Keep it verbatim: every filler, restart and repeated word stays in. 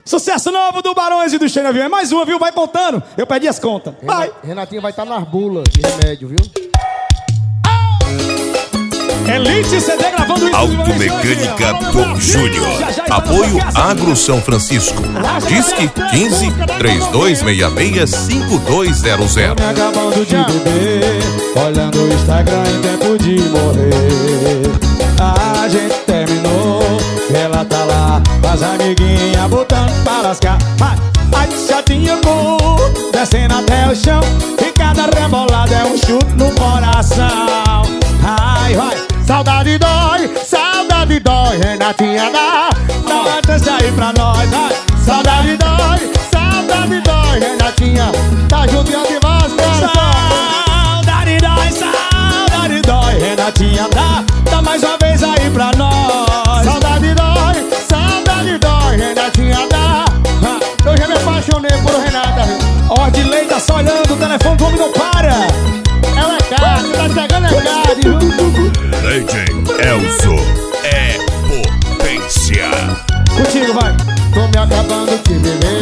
Sucesso novo do Barões e do Cheio de Avião. É mais uma, viu? Vai contando. Eu perdi as contas. Vai. Renatinho vai estar nas bulas de remédio, viu? Elite C D gravando isso. Automecânica Tom Júnior. Apoio Agro São Francisco. Disque quinze, três dois seis seis, cinco dois zero zero. Me acabando de beber, olhando o Instagram em tempo de morrer. A gente terminou, ela tá lá, as amiguinhas botando para lascar. Ai, chatinha boa, descendo até o chão, e cada rebolada é um chute no coração. Ai, vai. Saudade dói, saudade dói, Renatinha dá. Dá uma chance aí pra nós, vai. Saudade dói, saudade dói, Renatinha tá judiando de vasca. Saudade dói, saudade dói, Renatinha dá. Dá mais uma vez aí pra nós. Saudade dói, saudade dói, Renatinha dá. Eu já me apaixonei por Renata. Ordilei tá só olhando, o telefone do homem não para. Ela é carne, tá chegando é carne, viu? D J Elzo é potência. Contigo, vai. Tô me acabando de beber,